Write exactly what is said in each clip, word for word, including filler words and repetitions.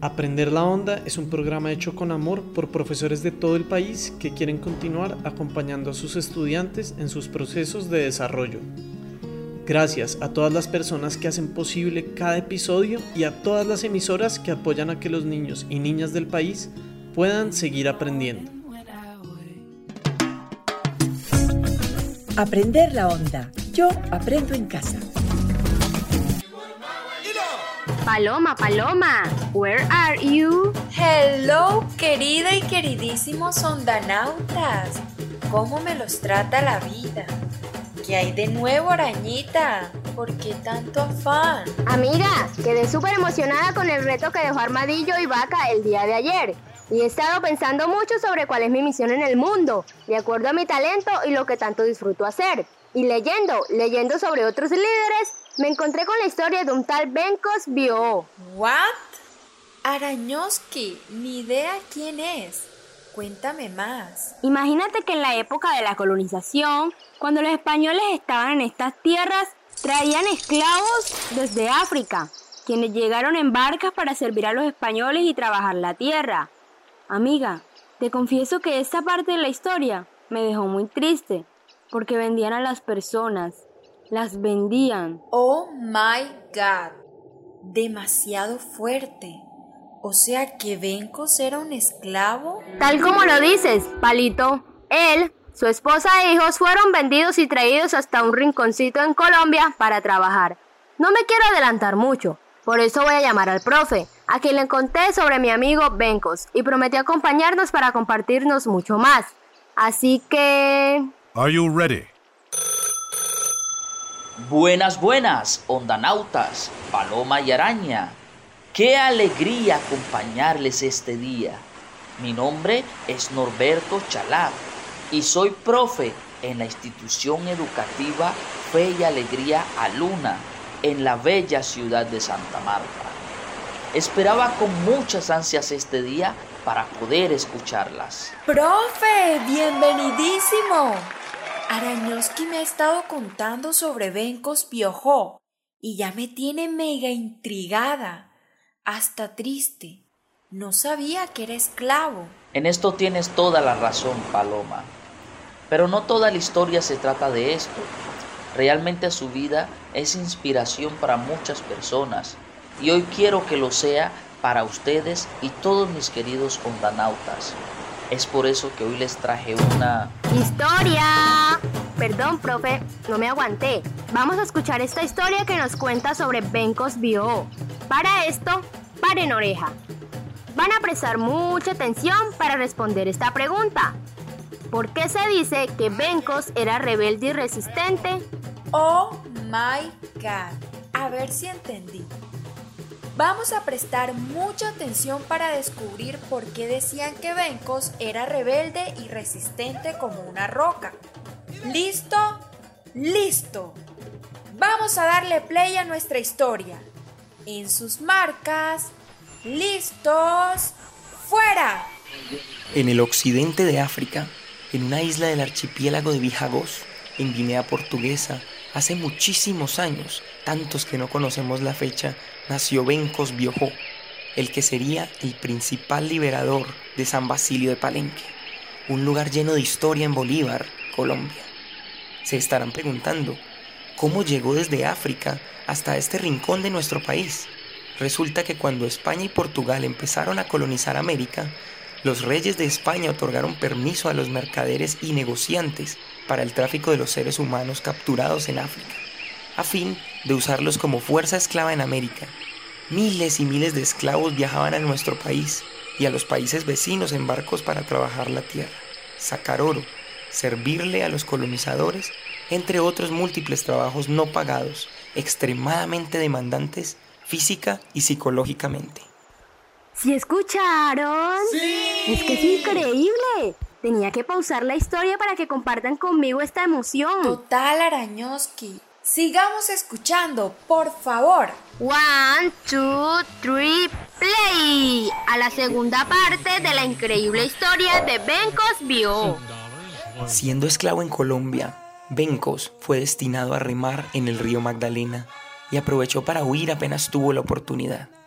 Aprender la Onda es un programa hecho con amor por profesores de todo el país que quieren continuar acompañando a sus estudiantes en sus procesos de desarrollo. Gracias a todas las personas que hacen posible cada episodio y a todas las emisoras que apoyan a que los niños y niñas del país puedan seguir aprendiendo. Aprender la Onda. Yo aprendo en casa. Paloma, Paloma, where are you? Hello, querida y queridísimos ondanautas. ¿Cómo me los trata la vida? ¿Qué hay de nuevo, arañita? ¿Por qué tanto afán? Amiga, quedé súper emocionada con el reto que dejó Armadillo y Vaca el día de ayer. Y he estado pensando mucho sobre cuál es mi misión en el mundo, de acuerdo a mi talento y lo que tanto disfruto hacer. Y leyendo, leyendo sobre otros líderes, me encontré con la historia de un tal Benkos Biot. ¿What? Arañoski, ni idea quién es. Cuéntame más. Imagínate que en la época de la colonización, cuando los españoles estaban en estas tierras, traían esclavos desde África, quienes llegaron en barcas para servir a los españoles y trabajar la tierra. Amiga, te confieso que esta parte de la historia me dejó muy triste, porque vendían a las personas, las vendían. Oh my God, demasiado fuerte. O sea que Benkos era un esclavo. Tal como lo dices, Palito. Él, su esposa e hijos fueron vendidos y traídos hasta un rinconcito en Colombia para trabajar. No me quiero adelantar mucho, por eso voy a llamar al profe, a quien le conté sobre mi amigo Benkos y prometió acompañarnos para compartirnos mucho más. Así que... Are you ready? Buenas, buenas, ondanautas, Paloma y Araña. ¡Qué alegría acompañarles este día! Mi nombre es Norberto Chalab y soy profe en la institución educativa Fe y Alegría Aluna en la bella ciudad de Santa Marta. Esperaba con muchas ansias este día para poder escucharlas. ¡Profe! ¡Bienvenidísimo! Arañoski me ha estado contando sobre Benkos Biot y ya me tiene mega intrigada, hasta triste. No sabía que era esclavo. En esto tienes toda la razón, Paloma. Pero no toda la historia se trata de esto. Realmente su vida es inspiración para muchas personas y hoy quiero que lo sea para ustedes y todos mis queridos ondanautas. Es por eso que hoy les traje una... ¡Historia! Perdón, profe, no me aguanté. Vamos a escuchar esta historia que nos cuenta sobre Benkos Biot. Para esto, paren oreja. Van a prestar mucha atención para responder esta pregunta. ¿Por qué se dice que Benkos era rebelde y resistente? Oh my God. A ver si entendí. Vamos a prestar mucha atención para descubrir por qué decían que Benkos era rebelde y resistente como una roca. ¿Listo? ¡Listo! Vamos a darle play a nuestra historia. En sus marcas, ¡listos! ¡Fuera! En el occidente de África, en una isla del archipiélago de Bijagos, en Guinea Portuguesa, hace muchísimos años, tantos que no conocemos la fecha, nació Benkos Biot, el que sería el principal liberador de San Basilio de Palenque, un lugar lleno de historia en Bolívar, Colombia. Se estarán preguntando, ¿cómo llegó desde África hasta este rincón de nuestro país? Resulta que cuando España y Portugal empezaron a colonizar América, los reyes de España otorgaron permiso a los mercaderes y negociantes para el tráfico de los seres humanos capturados en África, a fin de usarlos como fuerza esclava en América. Miles y miles de esclavos viajaban a nuestro país y a los países vecinos en barcos para trabajar la tierra, sacar oro, servirle a los colonizadores, entre otros múltiples trabajos no pagados, extremadamente demandantes física y psicológicamente. ¿Sí escucharon? ¡Sí! Es que es increíble. Tenía que pausar la historia para que compartan conmigo esta emoción. Total, Arañoski. Sigamos escuchando, por favor. One, two, three, play. A la segunda parte de la increíble historia de Benkos Biot. Siendo esclavo en Colombia, Benkos fue destinado a remar en el río Magdalena y aprovechó para huir apenas tuvo la oportunidad.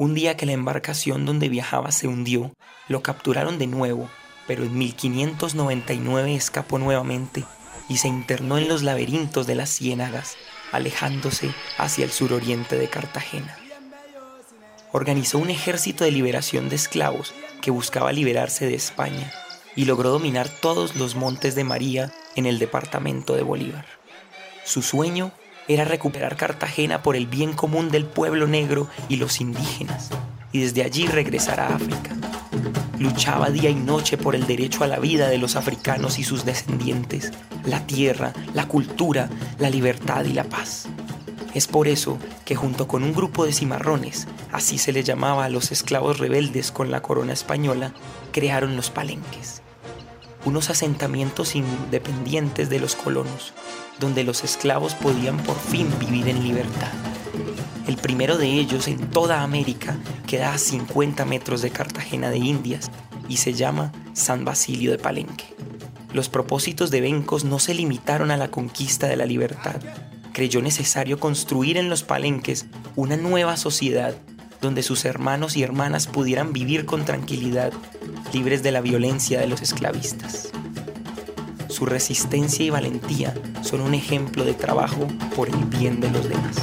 Un día que la embarcación donde viajaba se hundió, lo capturaron de nuevo, pero en mil quinientos noventa y nueve escapó nuevamente y se internó en los laberintos de las ciénagas, alejándose hacia el suroriente de Cartagena. Organizó un ejército de liberación de esclavos que buscaba liberarse de España y logró dominar todos los montes de María en el departamento de Bolívar. Su sueño era recuperar Cartagena por el bien común del pueblo negro y los indígenas, y desde allí regresar a África. Luchaba día y noche por el derecho a la vida de los africanos y sus descendientes, la tierra, la cultura, la libertad y la paz. Es por eso que junto con un grupo de cimarrones, así se le llamaba a los esclavos rebeldes con la corona española, crearon los palenques, unos asentamientos independientes de los colonos, donde los esclavos podían por fin vivir en libertad. El primero de ellos en toda América queda a cincuenta metros de Cartagena de Indias y se llama San Basilio de Palenque. Los propósitos de Bencos no se limitaron a la conquista de la libertad. Creyó necesario construir en los palenques una nueva sociedad donde sus hermanos y hermanas pudieran vivir con tranquilidad, libres de la violencia de los esclavistas. Su resistencia y valentía son un ejemplo de trabajo por el bien de los demás.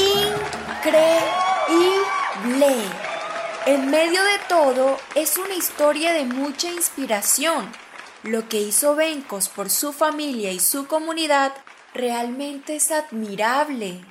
Increíble. En medio de todo, es una historia de mucha inspiración. Lo que hizo Bencos por su familia y su comunidad realmente es admirable.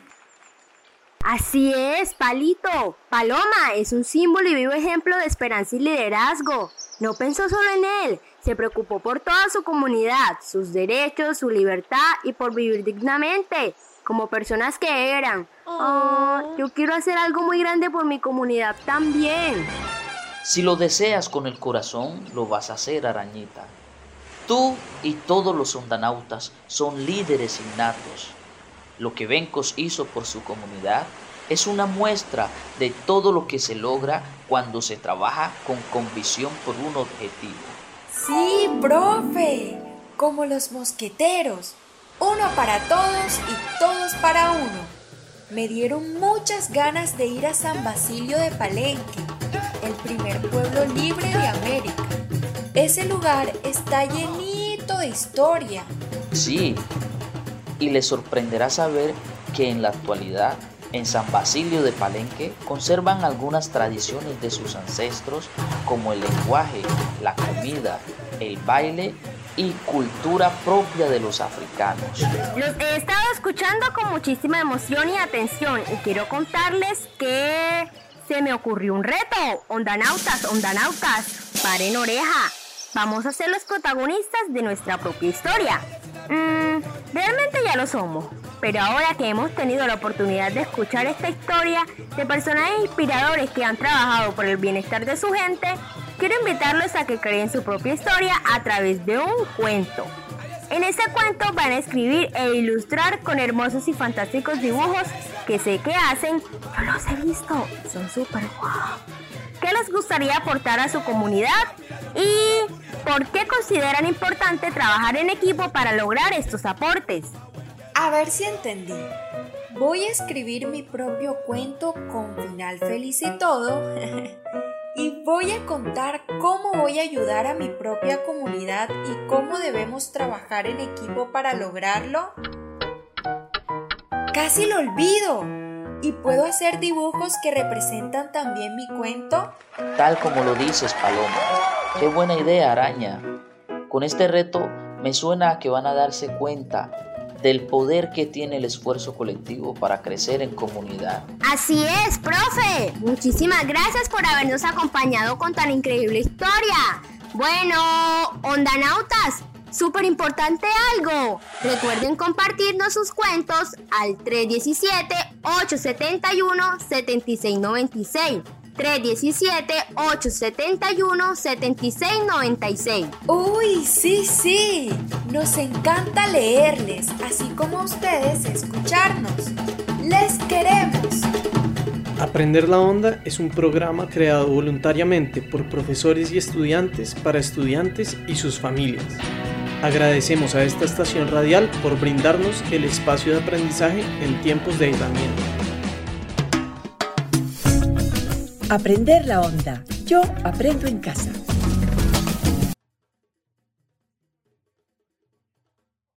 Así es, Palito. Paloma es un símbolo y vivo ejemplo de esperanza y liderazgo. No pensó solo en él, se preocupó por toda su comunidad, sus derechos, su libertad y por vivir dignamente, como personas que eran. Oh, yo quiero hacer algo muy grande por mi comunidad también. Si lo deseas con el corazón, lo vas a hacer, Arañita. Tú y todos los ondanautas son líderes innatos. Lo que Bencos hizo por su comunidad es una muestra de todo lo que se logra cuando se trabaja con convicción por un objetivo. Sí, profe, como los mosqueteros, uno para todos y todos para uno. Me dieron muchas ganas de ir a San Basilio de Palenque, el primer pueblo libre de América. Ese lugar está llenito de historia. Sí, y les sorprenderá saber que en la actualidad en San Basilio de Palenque conservan algunas tradiciones de sus ancestros como el lenguaje, la comida, el baile y cultura propia de los africanos. Los he estado escuchando con muchísima emoción y atención y quiero contarles que se me ocurrió un reto. Ondanautas, ondanautas, paren oreja. Vamos a ser los protagonistas de nuestra propia historia. Mm, realmente ya lo somos, pero ahora que hemos tenido la oportunidad de escuchar esta historia de personajes inspiradores que han trabajado por el bienestar de su gente, quiero invitarlos a que creen su propia historia a través de un cuento. En este cuento van a escribir e ilustrar con hermosos y fantásticos dibujos que sé que hacen, yo los he visto, son súper guau. ¿Qué les gustaría aportar a su comunidad? ¿Y por qué consideran importante trabajar en equipo para lograr estos aportes? A ver si entendí. Voy a escribir mi propio cuento con final feliz y todo. Y voy a contar cómo voy a ayudar a mi propia comunidad y cómo debemos trabajar en equipo para lograrlo. ¡Casi lo olvido! ¿Y puedo hacer dibujos que representan también mi cuento? Tal como lo dices, Paloma. ¡Qué buena idea, Araña! Con este reto me suena a que van a darse cuenta del poder que tiene el esfuerzo colectivo para crecer en comunidad. Así es, profe. Muchísimas gracias por habernos acompañado con tan increíble historia. Bueno, ondanautas, súper importante algo. Recuerden compartirnos sus cuentos al tres uno siete, ocho siete uno, siete seis nueve seis. tres uno siete, ocho siete uno, siete seis nueve seis. Uy, sí, sí. Nos encanta leerles, así como a ustedes escucharnos. ¡Les queremos! Aprender la Onda es un programa creado voluntariamente por profesores y estudiantes para estudiantes y sus familias. Agradecemos a esta estación radial por brindarnos el espacio de aprendizaje en tiempos de aislamiento. Aprender la onda. Yo aprendo en casa.